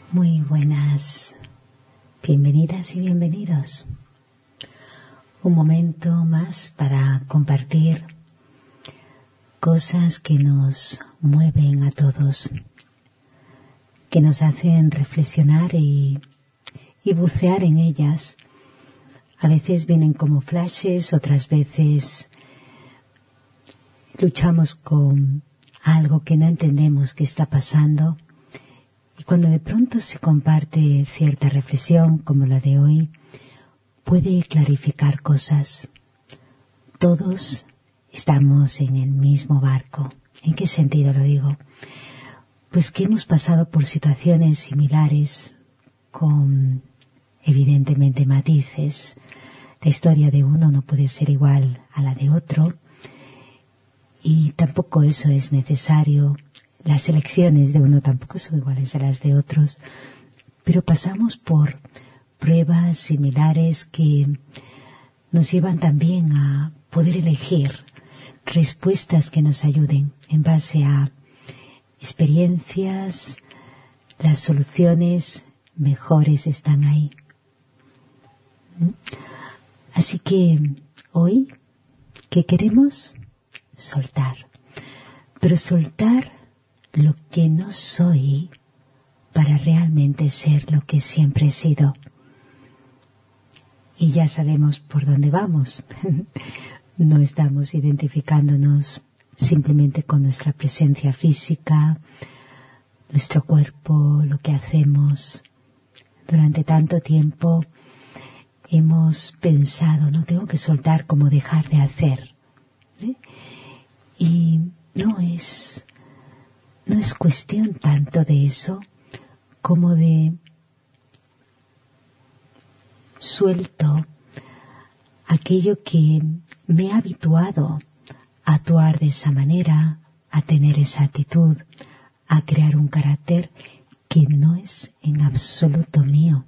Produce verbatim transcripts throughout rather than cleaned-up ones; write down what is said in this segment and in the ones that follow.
Muy buenas, bienvenidas y bienvenidos. Un momento más para compartir cosas que nos mueven a todos, que nos hacen reflexionar y, y bucear en ellas. A veces vienen como flashes, otras veces luchamos con algo que no entendemos que está pasando. Y cuando de pronto se comparte cierta reflexión como la de hoy, puede clarificar cosas. Todos estamos en el mismo barco. ¿En qué sentido lo digo? Pues que hemos pasado por situaciones similares con evidentemente matices. La historia de uno no puede ser igual a la de otro y tampoco eso es necesario. Las elecciones de uno tampoco son iguales a las de otros, pero pasamos por pruebas similares que nos llevan también a poder elegir respuestas que nos ayuden en base a experiencias. Las soluciones mejores están ahí. Así que hoy, ¿qué queremos? Soltar. Pero soltar lo que no soy para realmente ser lo que siempre he sido. Y ya sabemos por dónde vamos. No estamos identificándonos simplemente con nuestra presencia física, nuestro cuerpo, lo que hacemos. Durante tanto tiempo hemos pensado, no tengo que soltar como dejar de hacer. ¿Eh? Y no es... No es cuestión tanto de eso como de suelto aquello que me ha habituado a actuar de esa manera, a tener esa actitud, a crear un carácter que no es en absoluto mío.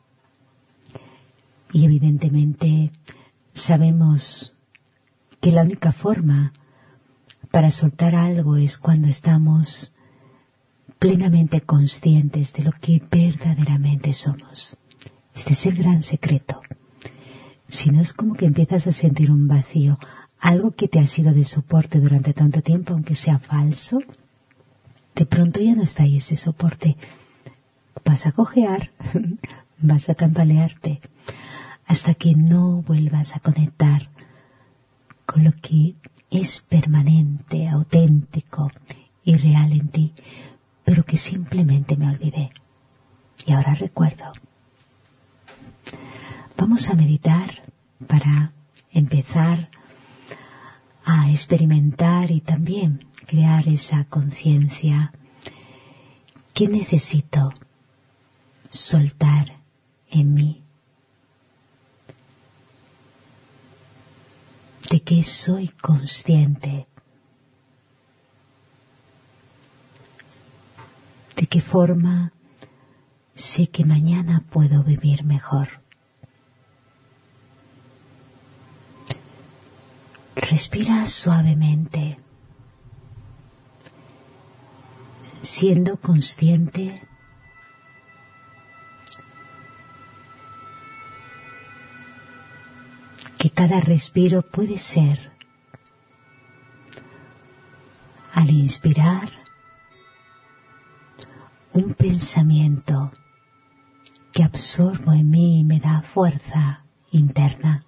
Y evidentemente sabemos que la única forma para soltar algo es cuando estamos plenamente conscientes de lo que verdaderamente somos. Este es el gran secreto. Si no, es como que empiezas a sentir un vacío, algo que te ha sido de soporte durante tanto tiempo, aunque sea falso, de pronto ya no está ahí ese soporte. Vas a cojear, vas a tambalearte, hasta que no vuelvas a conectar con lo que es permanente, auténtico y real en ti, pero que simplemente me olvidé. Y ahora recuerdo. Vamos a meditar para empezar a experimentar y también crear esa conciencia. ¿Qué necesito soltar en mí? ¿De qué soy consciente? ¿De qué forma sé que mañana puedo vivir mejor? Respira suavemente, siendo consciente que cada respiro puede ser, al inspirar, un pensamiento que absorbo en mí y me da fuerza interna.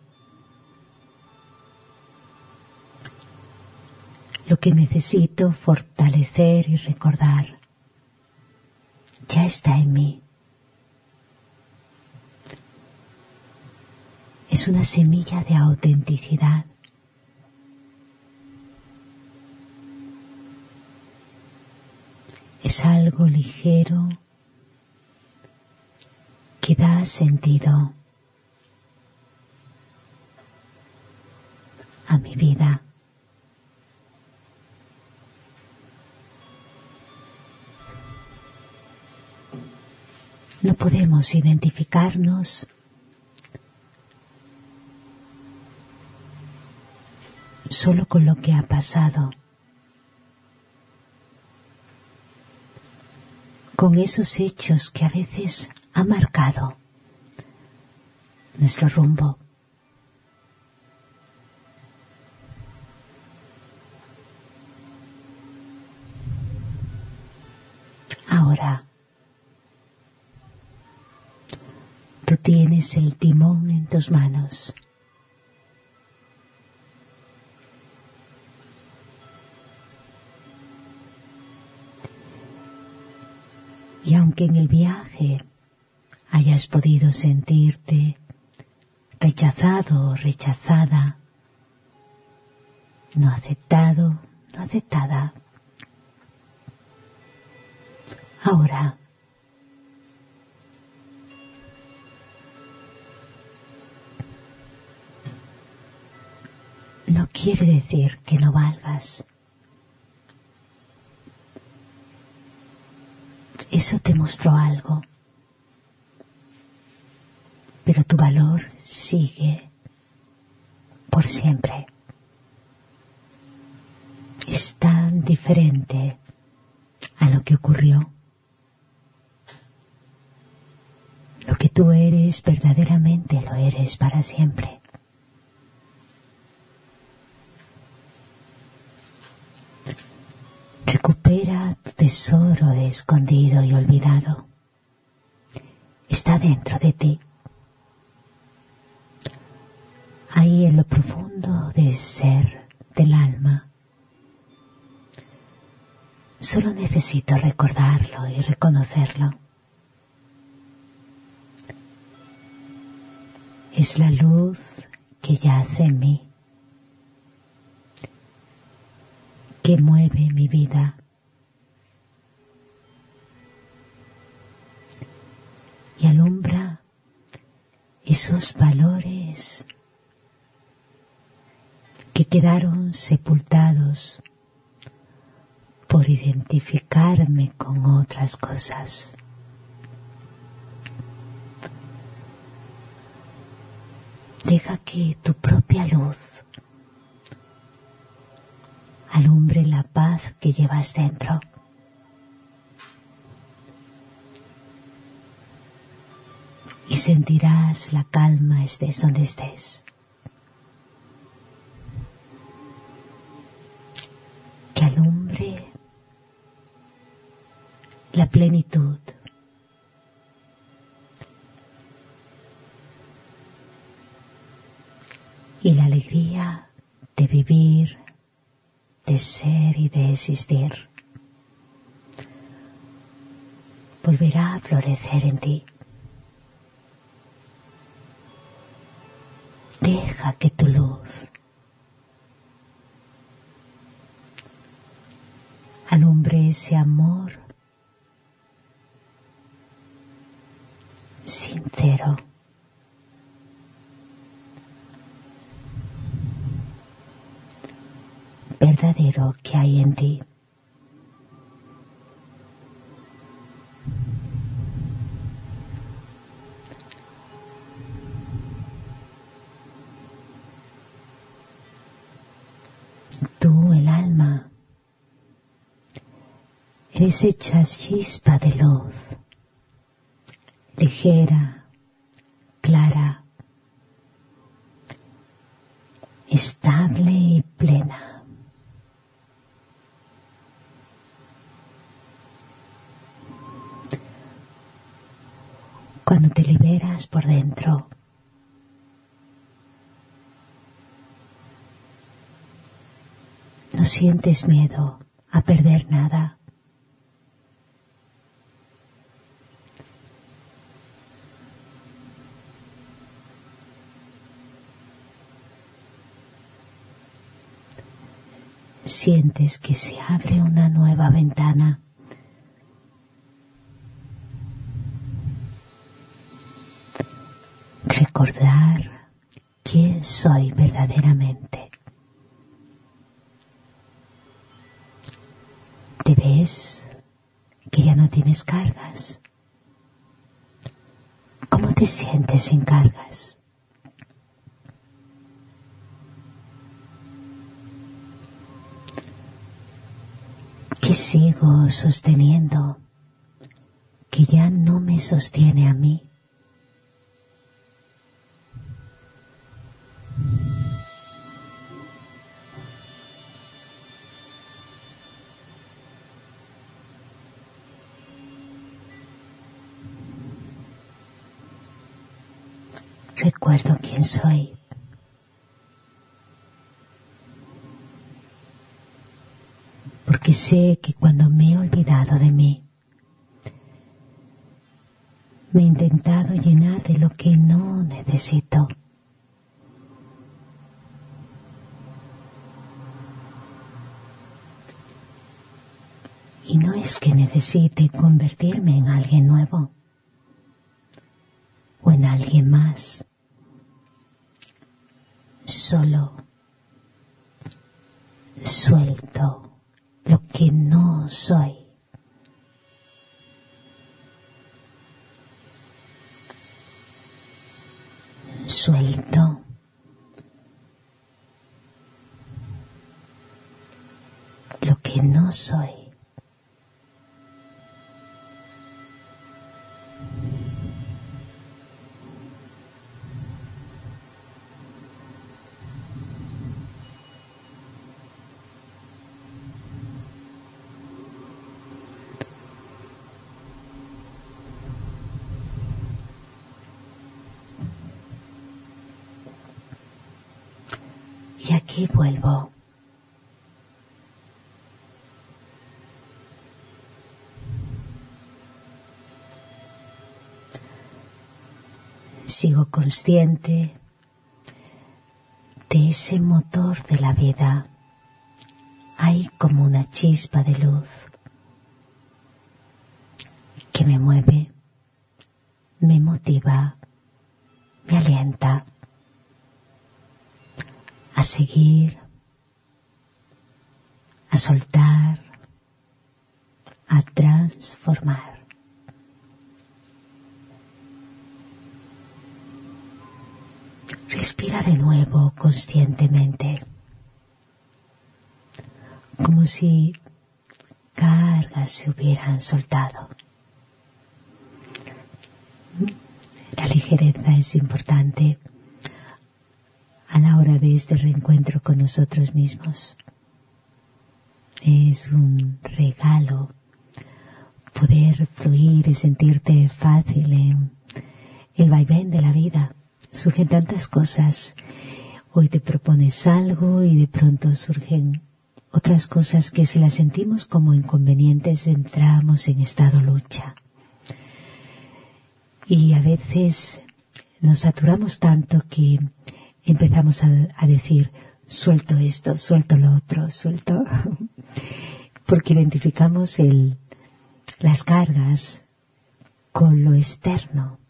Lo que necesito fortalecer y recordar ya está en mí. Es una semilla de autenticidad. Es algo ligero que da sentido a mi vida. No podemos identificarnos solo con lo que ha pasado. con esos hechos que a veces han marcado nuestro rumbo. Ahora, tú tienes el timón en tus manos. Y aunque en el viaje hayas podido sentirte rechazado o rechazada, no aceptado, no aceptada, ahora no quiere decir que no valgas. Eso te mostró algo, pero tu valor sigue por siempre. Es tan diferente a lo que ocurrió. Lo que tú eres verdaderamente lo eres para siempre. Recupera tu tesoro escondido y olvidado. Está dentro de ti. Ahí en lo profundo del ser, del alma. Solo necesito recordarlo y reconocerlo. Es la luz que yace en mí, que mueve mi vida. Y alumbra esos valores que quedaron sepultados por identificarme con otras cosas. Deja que tu propia luz alumbre la paz que llevas dentro. Y sentirás la calma estés donde estés. Que alumbre la plenitud. Y la alegría de vivir, de ser y de existir. Volverá a florecer en ti. Deja que tu luz alumbre ese amor sincero. Verdadero que hay en ti. Tú, el alma, eres hecha chispa de luz, ligera, clara, estable y plena. Cuando te liberas por dentro, no sientes miedo a perder nada. Sientes que se abre una nueva ventana. Recordar quién soy verdaderamente. ¿Te ves que ya no tienes cargas? ¿Cómo te sientes sin cargas? ¿Qué sigo sosteniendo que ya no me sostiene a mí. Recuerdo quién soy. Porque sé que cuando me he olvidado de mí, me he intentado llenar de lo que no necesito. Y no es que necesite convertirme en alguien nuevo o en alguien más. Solo suelto lo que no soy. Suelto lo que no soy. Y aquí vuelvo. Sigo consciente de ese motor de la vida. Hay como una chispa de luz que me mueve, me motiva, me alienta a seguir, a soltar, a transformar. Respira de nuevo conscientemente, como si cargas se hubieran soltado. La ligereza es importante a la hora de este reencuentro con nosotros mismos. Es un regalo poder fluir y sentirte fácil en el vaivén de la vida. Surgen tantas cosas. Hoy te propones algo y de pronto surgen otras cosas que si las sentimos como inconvenientes entramos en estado lucha. Y a veces nos saturamos tanto que empezamos a, a decir, suelto esto, suelto lo otro, suelto, porque identificamos el, las cargas con lo externo.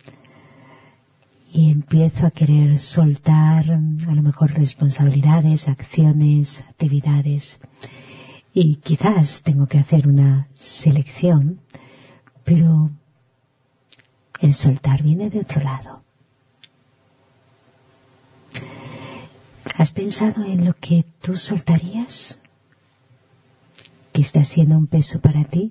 Y empiezo a querer soltar a lo mejor responsabilidades, acciones, actividades. Y quizás tengo que hacer una selección, pero el soltar viene de otro lado. ¿Has pensado en lo que tú soltarías? ¿Que está siendo un peso para ti?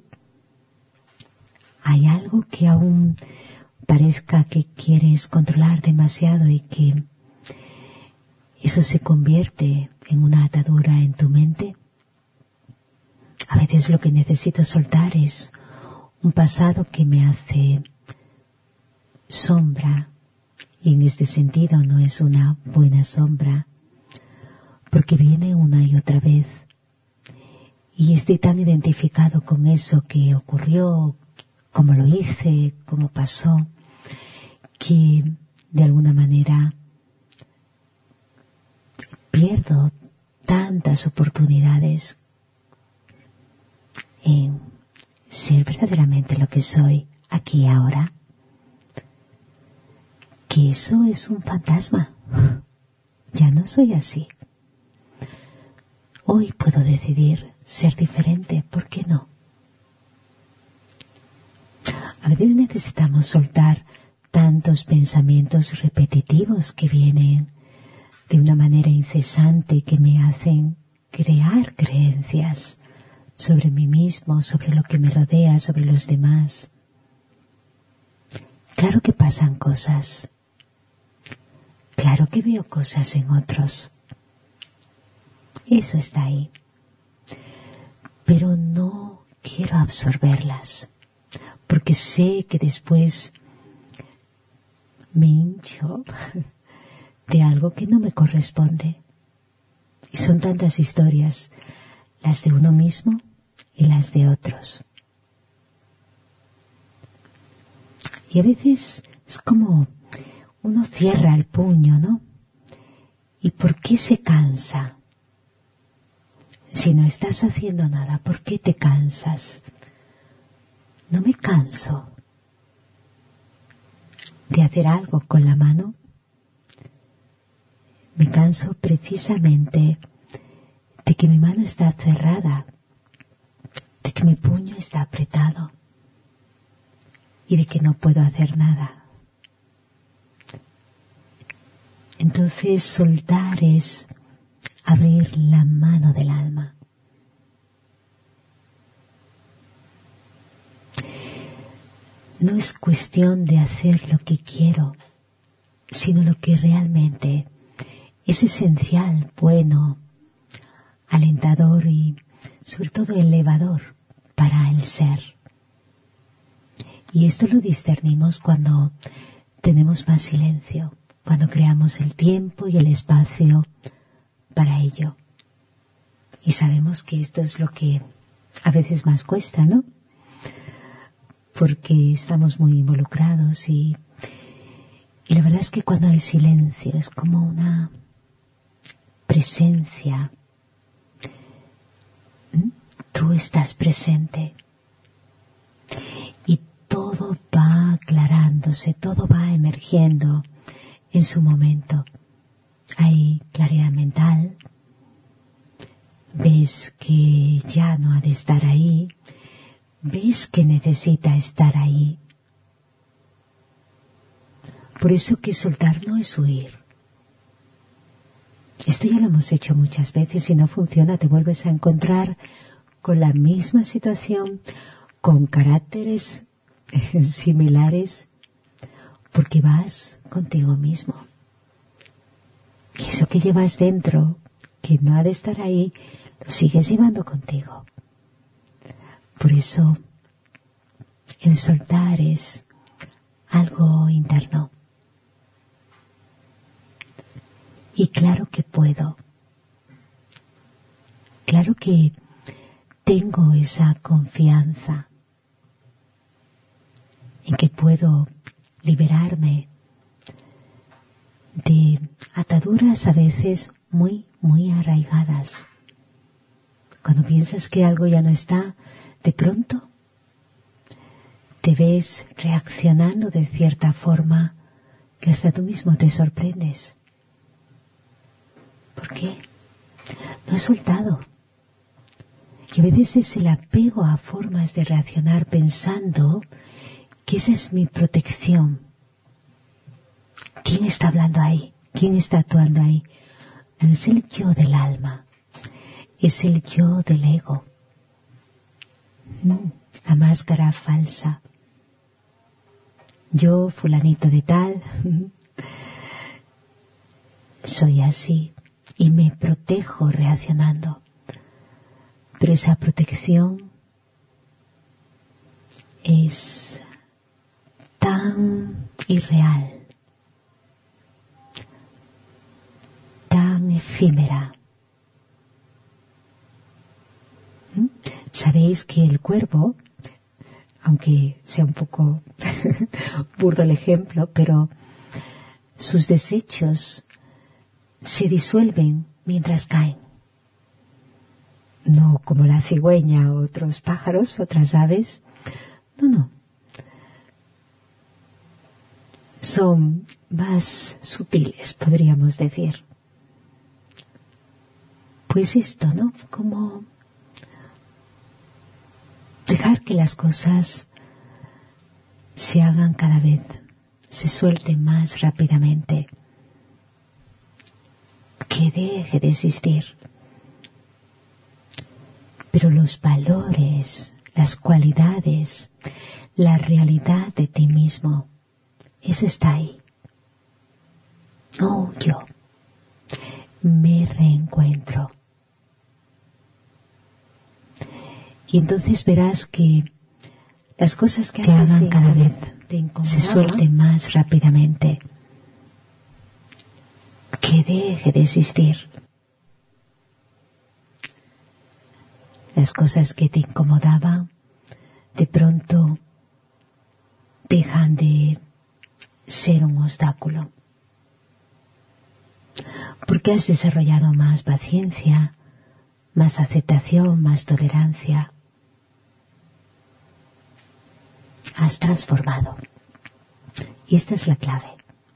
¿Hay algo que aún parezca que quieres controlar demasiado y que eso se convierte en una atadura en tu mente? A veces lo que necesito soltar es un pasado que me hace sombra, y en este sentido no es una buena sombra, porque viene una y otra vez, y estoy tan identificado con eso que ocurrió, cómo lo hice, cómo pasó, que de alguna manera pierdo tantas oportunidades en ser verdaderamente lo que soy aquí y ahora, que eso es un fantasma. Ya no soy así. Hoy puedo decidir ser diferente, ¿por qué no? A veces necesitamos soltar tantos pensamientos repetitivos que vienen de una manera incesante y que me hacen crear creencias sobre mí mismo, sobre lo que me rodea, sobre los demás. Claro que pasan cosas. Claro que veo cosas en otros. Eso está ahí. Pero no quiero absorberlas, porque sé que después me hincho de algo que no me corresponde. Y son tantas historias, las de uno mismo y las de otros. Y a veces es como uno cierra el puño, ¿no? ¿Y por qué se cansa? Si no estás haciendo nada, ¿por qué te cansas? No me canso de hacer algo con la mano. Me canso precisamente de que mi mano está cerrada, de que mi puño está apretado y de que no puedo hacer nada. Entonces soltar es abrir la mano del alma. No es cuestión de hacer lo que quiero, sino lo que realmente es esencial, bueno, alentador y sobre todo elevador para el ser. Y esto lo discernimos cuando tenemos más silencio, cuando creamos el tiempo y el espacio para ello. Y sabemos que esto es lo que a veces más cuesta, ¿no? Porque estamos muy involucrados y, y la verdad es que cuando hay silencio es como una presencia. ¿Mm? Tú estás presente y todo va aclarándose, todo va emergiendo en su momento. Hay claridad mental, ves que ya no ha de estar ahí, ves que necesita estar ahí. Por eso que soltar no es huir. Esto ya lo hemos hecho muchas veces y no funciona, te vuelves a encontrar con la misma situación, con caracteres similares, porque vas contigo mismo. Y eso que llevas dentro, que no ha de estar ahí, lo sigues llevando contigo. Por eso, el soltar es algo interno. Y claro que puedo. Claro que tengo esa confianza en que puedo liberarme de ataduras a veces muy, muy arraigadas. Cuando piensas que algo ya no está, de pronto te ves reaccionando de cierta forma que hasta tú mismo te sorprendes. ¿Por qué? No he soltado. Y a veces es el apego a formas de reaccionar pensando que esa es mi protección. ¿Quién está hablando ahí? ¿Quién está actuando ahí? No es el yo del alma, es el yo del ego. La máscara falsa. Yo, fulanito de tal, soy así y me protejo reaccionando. Pero esa protección es tan irreal, tan efímera. ¿Mm? Sabéis que el cuervo, aunque sea un poco burdo el ejemplo, pero sus desechos se disuelven mientras caen. No como la cigüeña o otros pájaros, otras aves. No, no. Son más sutiles, podríamos decir. Pues esto, ¿no? Como dejar que las cosas se hagan cada vez, se suelten más rápidamente. Que deje de existir. Pero los valores, las cualidades, la realidad de ti mismo eso está ahí. No yo. Me reencuentro. Y entonces verás que las cosas que hagan cada vez se suelten más rápidamente. Que deje de existir. Las cosas que te incomodaban de pronto dejan de ser un obstáculo. Porque has desarrollado más paciencia, más aceptación, más tolerancia. Has transformado. Y esta es la clave.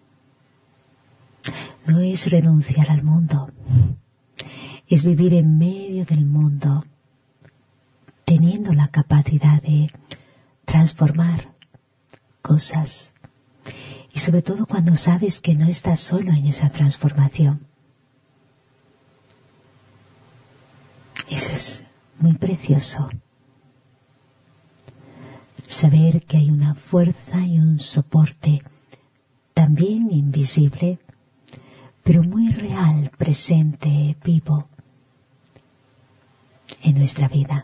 No es renunciar al mundo. Es vivir en medio del mundo, teniendo la capacidad de transformar cosas. Y sobre todo cuando sabes que no estás solo en esa transformación. Eso es muy precioso. Saber que hay una fuerza y un soporte también invisible, pero muy real, presente, vivo en nuestra vida.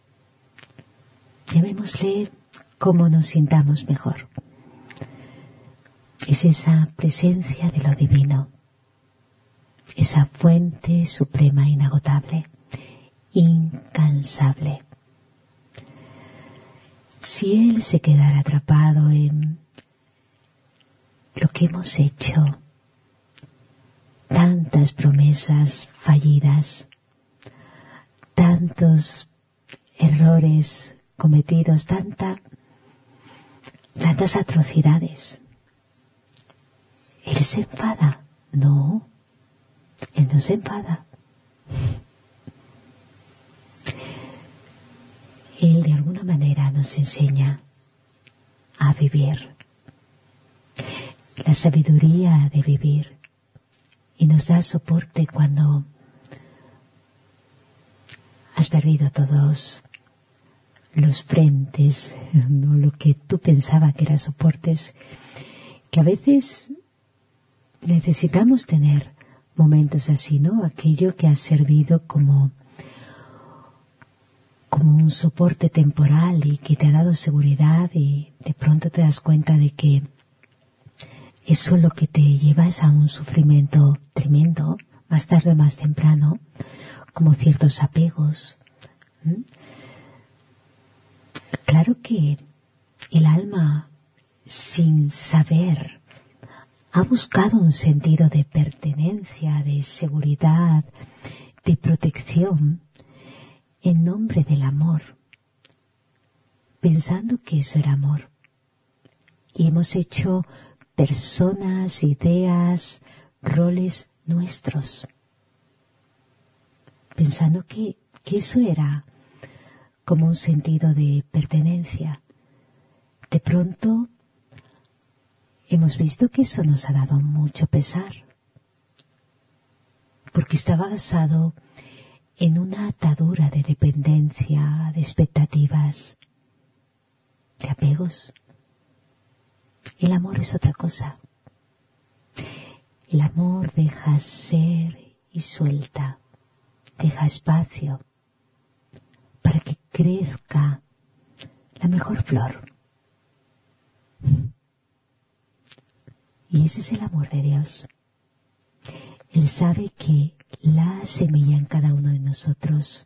Llamémosle cómo nos sintamos mejor. Es esa presencia de lo divino, esa fuente suprema inagotable, incansable. Si Él se quedara atrapado en lo que hemos hecho, tantas promesas fallidas, tantos errores cometidos, tanta, tantas atrocidades, Él se enfada. No, Él no se enfada. Él de alguna manera nos enseña a vivir, la sabiduría de vivir, y nos da soporte cuando has perdido todos los frentes, no lo que tú pensabas que eran soportes, que a veces necesitamos tener momentos así, ¿no? Aquello que ha servido como como un soporte temporal y que te ha dado seguridad, y de pronto te das cuenta de que eso lo que te lleva es a un sufrimiento tremendo, más tarde o más temprano, como ciertos apegos. ¿Mm? Claro que el alma, sin saber, ha buscado un sentido de pertenencia, de seguridad, de protección, en nombre del amor, pensando que eso era amor. Y hemos hecho personas, ideas, roles nuestros, pensando que, que eso era como un sentido de pertenencia. De pronto hemos visto que eso nos ha dado mucho pesar, porque estaba basado en una atadura de dependencia, de expectativas, de apegos. El amor es otra cosa. El amor deja ser y suelta, deja espacio para que crezca la mejor flor. Y ese es el amor de Dios. Él sabe que la semilla en cada uno de nosotros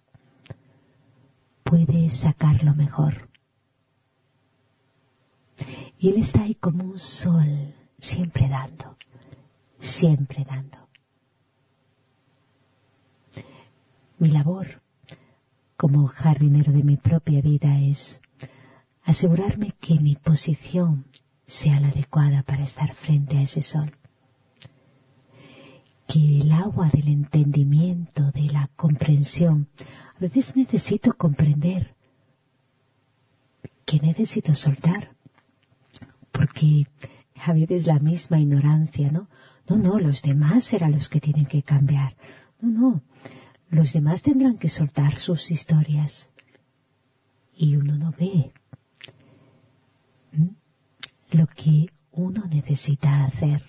puede sacar lo mejor. Y Él está ahí como un sol, siempre dando, siempre dando. Mi labor como jardinero de mi propia vida es asegurarme que mi posición sea la adecuada para estar frente a ese sol. Que el agua del entendimiento, de la comprensión, a veces necesito comprender que necesito soltar, porque a veces la misma ignorancia, ¿no? No, no, los demás serán los que tienen que cambiar. No, no, los demás tendrán que soltar sus historias. Y uno no ve ¿Mm? lo que uno necesita necesita hacer.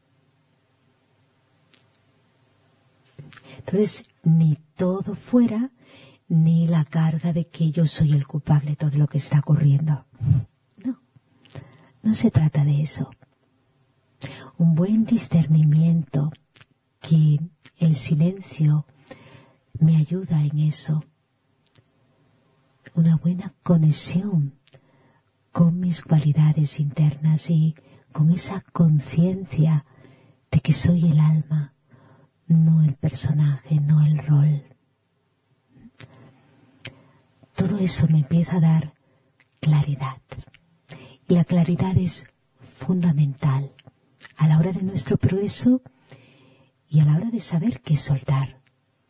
Entonces, ni todo fuera, ni la carga de que yo soy el culpable de todo lo que está ocurriendo. No, no se trata de eso. Un buen discernimiento, que el silencio me ayuda en eso. Una buena conexión con mis cualidades internas y con esa conciencia de que soy el alma, no el personaje, no el rol. Todo eso me empieza a dar claridad. Y la claridad es fundamental a la hora de nuestro progreso y a la hora de saber qué soltar.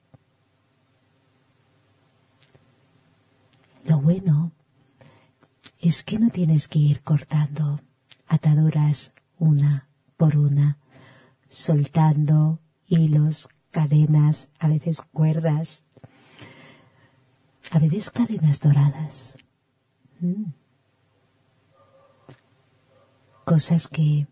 Lo bueno es que no tienes que ir cortando ataduras una por una, soltando hilos, cadenas, a veces cuerdas, a veces cadenas doradas. Mm. Cosas que,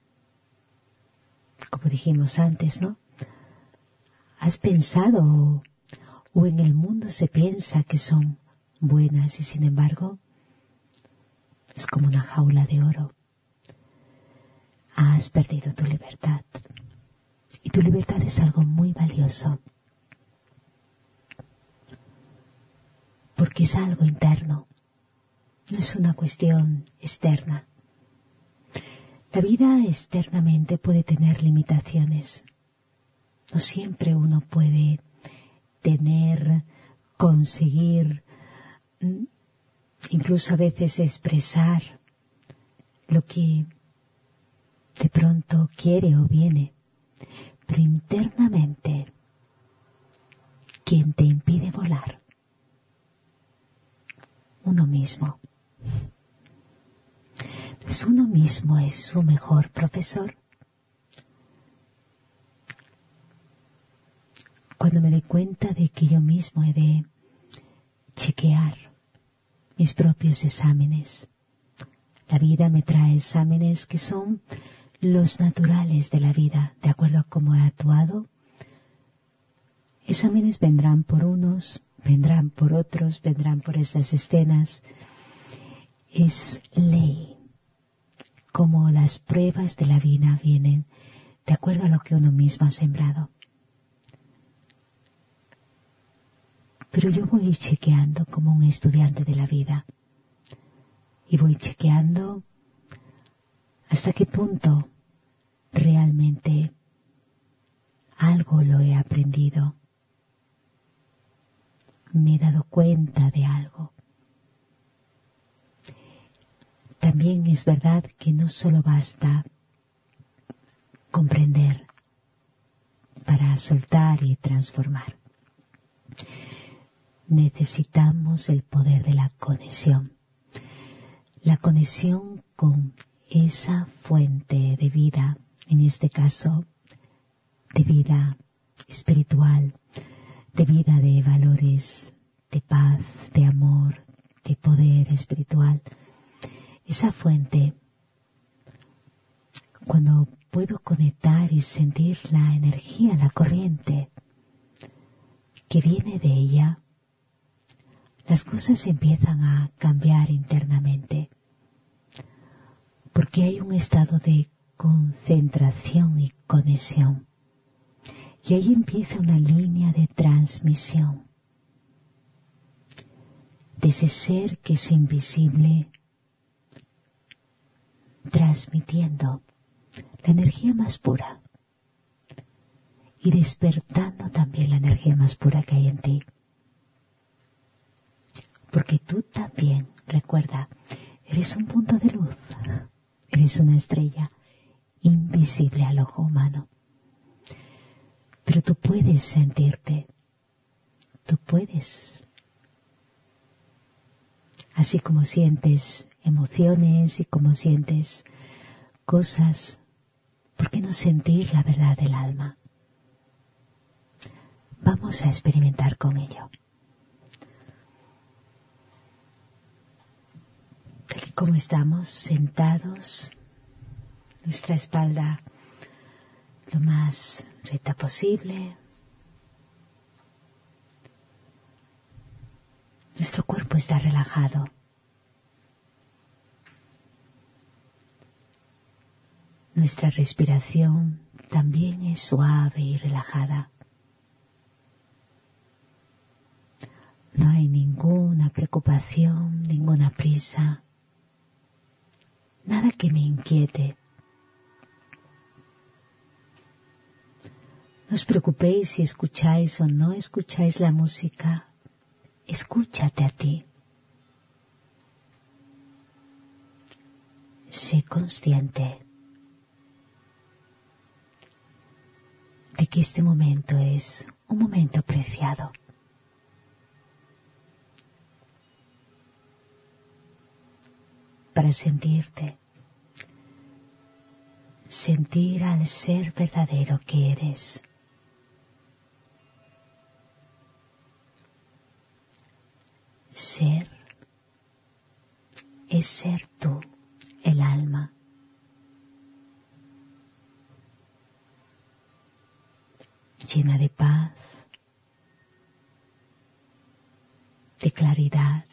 como dijimos antes, ¿no? Has pensado o, o en el mundo se piensa que son buenas y sin embargo es como una jaula de oro. Has perdido tu libertad. Y tu libertad es algo muy valioso. Porque es algo interno. No es una cuestión externa. La vida externamente puede tener limitaciones. No siempre uno puede tener, conseguir, incluso a veces expresar lo que de pronto quiere o viene. Pero internamente, ¿quién te impide volar? Uno mismo. Entonces uno mismo es su mejor profesor. Cuando me doy cuenta de que yo mismo he de chequear mis propios exámenes. La vida me trae exámenes que son los naturales de la vida, de acuerdo a cómo he actuado. Exámenes vendrán por unos, vendrán por otros, vendrán por estas escenas. Es ley, como las pruebas de la vida vienen de acuerdo a lo que uno mismo ha sembrado. Pero yo voy chequeando como un estudiante de la vida. Y voy chequeando hasta qué punto realmente algo lo he aprendido. Me he dado cuenta de algo. También es verdad que no solo basta comprender para soltar y transformar. Necesitamos el poder de la conexión. La conexión con esa fuente de vida, en este caso, de vida espiritual, de vida de valores, de paz, de amor, de poder espiritual. Esa fuente, cuando puedo conectar y sentir la energía, la corriente que viene de ella, las cosas empiezan a cambiar internamente, porque hay un estado de concentración y conexión. Y ahí empieza una línea de transmisión de ese ser que es invisible, transmitiendo la energía más pura y despertando también la energía más pura que hay en ti. Porque tú también, recuerda, eres un punto de luz, eres una estrella invisible al ojo humano. Pero tú puedes sentirte, tú puedes. Así como sientes emociones y como sientes cosas, ¿por qué no sentir la verdad del alma? Vamos a experimentar con ello. Tal y como estamos sentados, nuestra espalda lo más recta posible. Nuestro cuerpo está relajado. Nuestra respiración también es suave y relajada. No hay ninguna preocupación, ninguna prisa, nada que me inquiete. No os preocupéis si escucháis o no escucháis la música. Escúchate a ti. Sé consciente de que este momento es un momento preciado. Para sentirte, sentir al ser verdadero que eres. Ser es ser tú, el alma. Llena de paz, de claridad,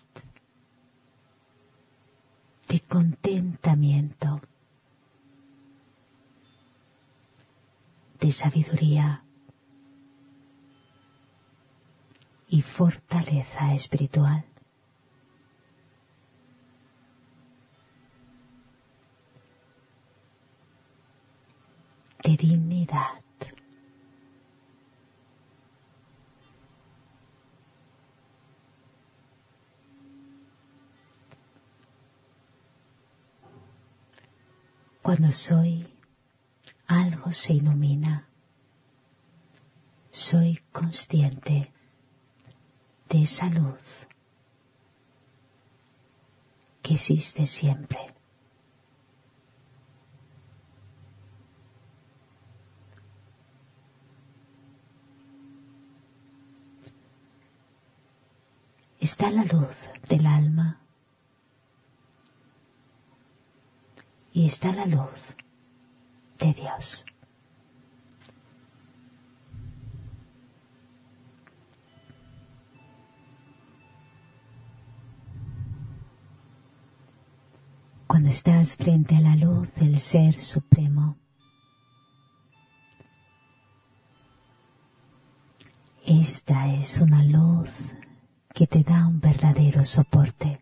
de contentamiento, de sabiduría y fortaleza espiritual. De dignidad. Cuando soy, algo se ilumina. Soy consciente de esa luz que existe siempre. Está la luz del alma y está la luz de Dios. Cuando estás frente a la luz del Ser Supremo, esta es una luz que te da un verdadero soporte.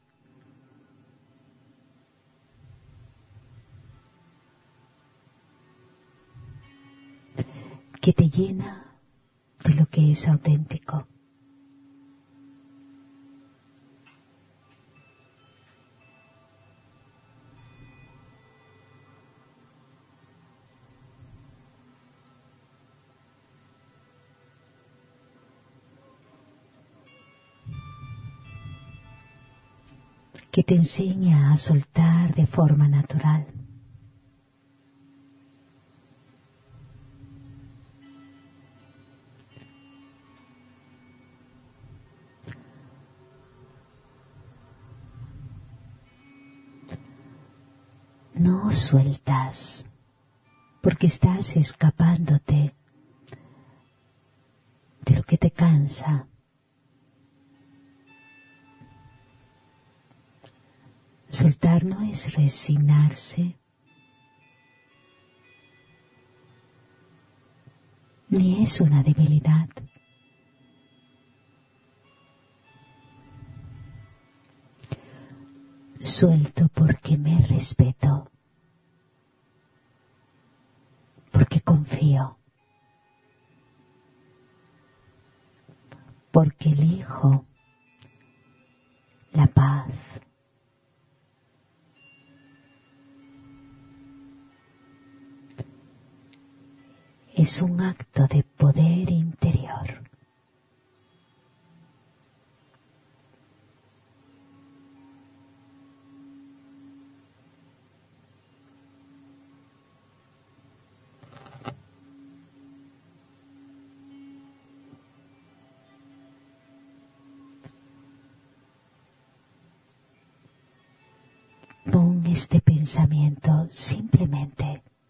Que te llena de lo que es auténtico. Que te enseña a soltar de forma natural. No sueltas, porque estás escapándote de lo que te cansa. Soltar no es resignarse, ni es una debilidad. Suelto porque me respeto, porque confío, porque elijo la paz. Es un acto de poder interior. Pon este pensamiento simplemente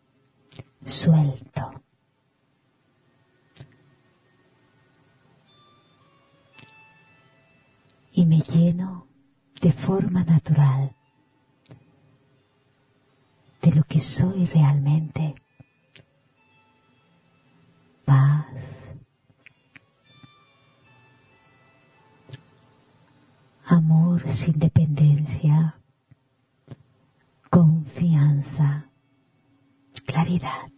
suelto. Y me lleno de forma natural de lo que soy realmente. Paz, amor sin dependencia, confianza, claridad.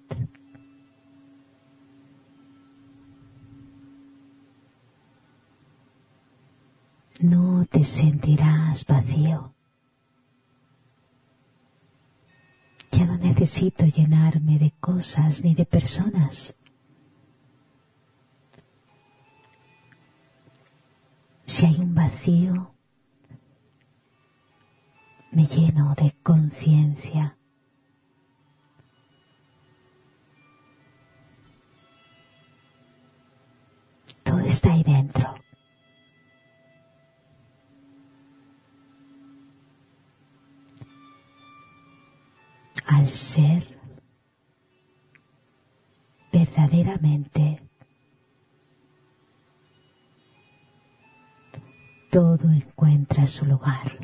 No te sentirás vacío. Ya no necesito llenarme de cosas ni de personas. Si hay un vacío, me lleno de conciencia. Todo está ahí dentro. Al ser verdaderamente, todo encuentra su lugar.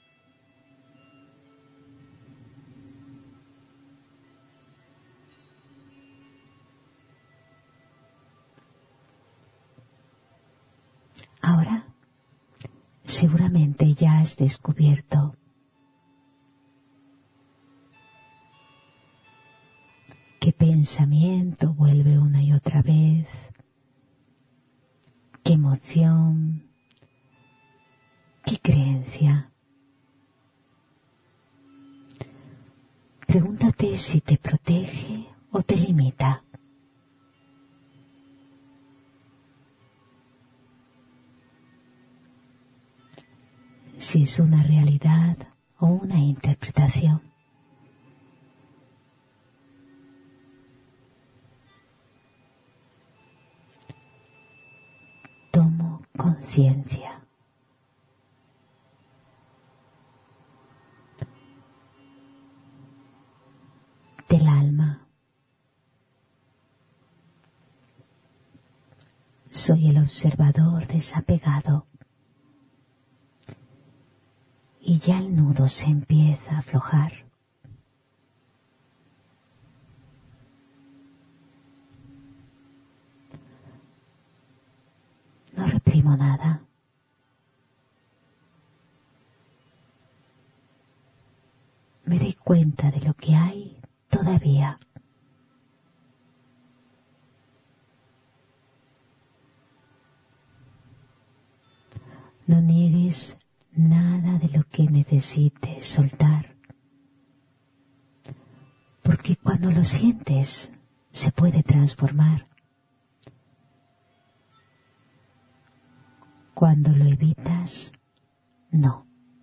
Ahora, seguramente ya has descubierto qué pensamiento vuelve una y otra vez, qué emoción, qué creencia. Pregúntate si te protege o te limita. Si es una realidad o una interpretación. Tomo conciencia. Del alma. Soy el observador desapegado. Y ya el nudo se empieza a aflojar. No reprimo nada. Me doy cuenta de lo que hay todavía. No niegues nada de lo que necesites soltar, porque cuando lo sientes se puede transformar. Cuando lo evitas, no.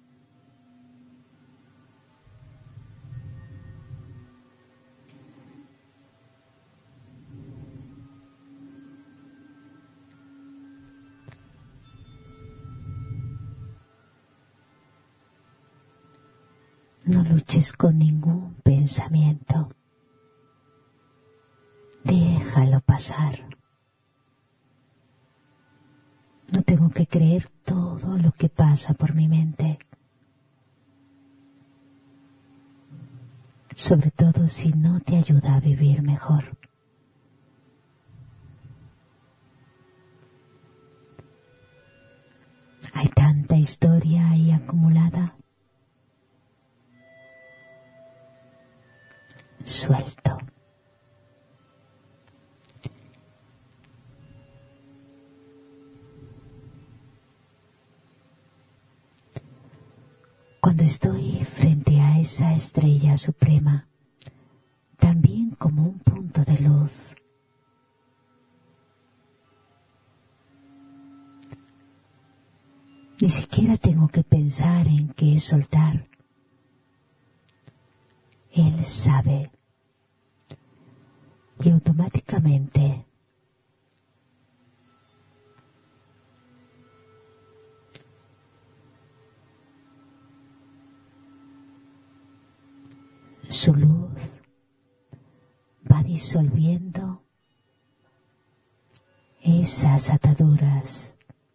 No luches con ningún pensamiento. Déjalo pasar. No tengo que creer todo lo que pasa por mi mente. Sobre todo si no te ayuda a vivir mejor. Hay tanta historia ahí acumulada. Suelto. Cuando estoy frente a esa estrella suprema, también como un punto de luz, ni siquiera tengo que pensar en qué soltar. Él sabe y automáticamente su luz disolviendo esas ataduras,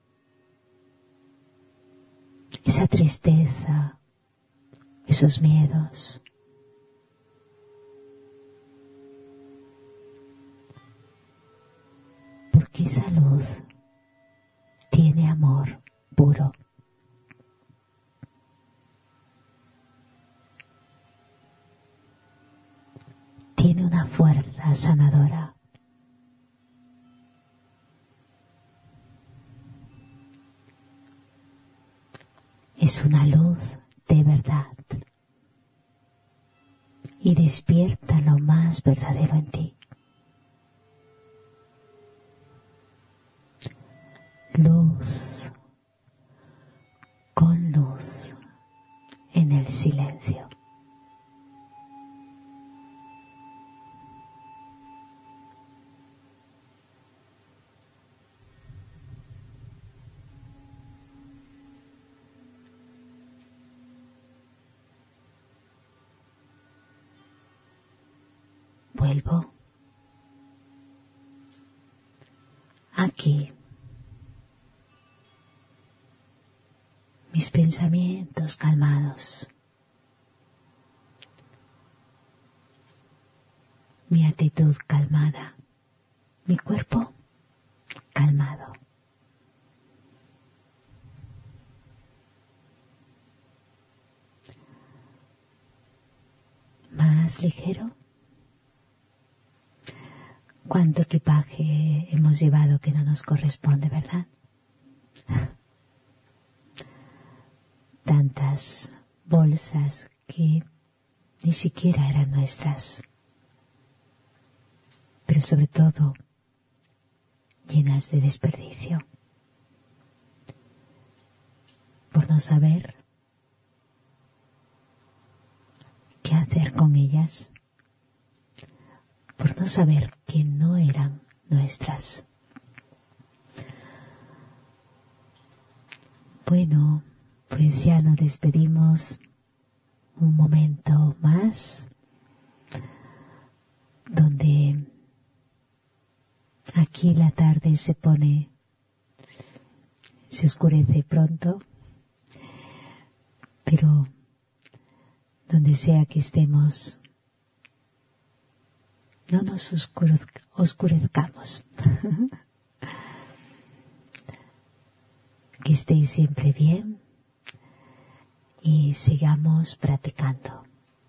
esa tristeza, esos miedos. Porque esa luz tiene amor puro. Tiene una fuerza sanadora. Es una luz de verdad y despierta lo más verdadero en ti. Luz con luz en el silencio. Vuelvo aquí. Mis pensamientos calmados. Mi actitud calmada. Mi cuerpo calmado. Más ligero. ¿Cuánto equipaje hemos llevado que no nos corresponde, verdad? Tantas bolsas que ni siquiera eran nuestras, pero sobre todo llenas de desperdicio, por no saber qué hacer con ellas, por no saber que no eran nuestras. Bueno, pues ya nos despedimos un momento más, donde aquí la tarde se pone, se oscurece pronto, pero donde sea que estemos, no nos oscurezca, oscurezcamos. Que estéis siempre bien y sigamos practicando.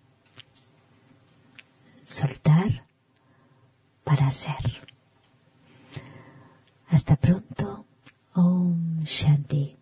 Soltar para ser. Hasta pronto. Om Shanti.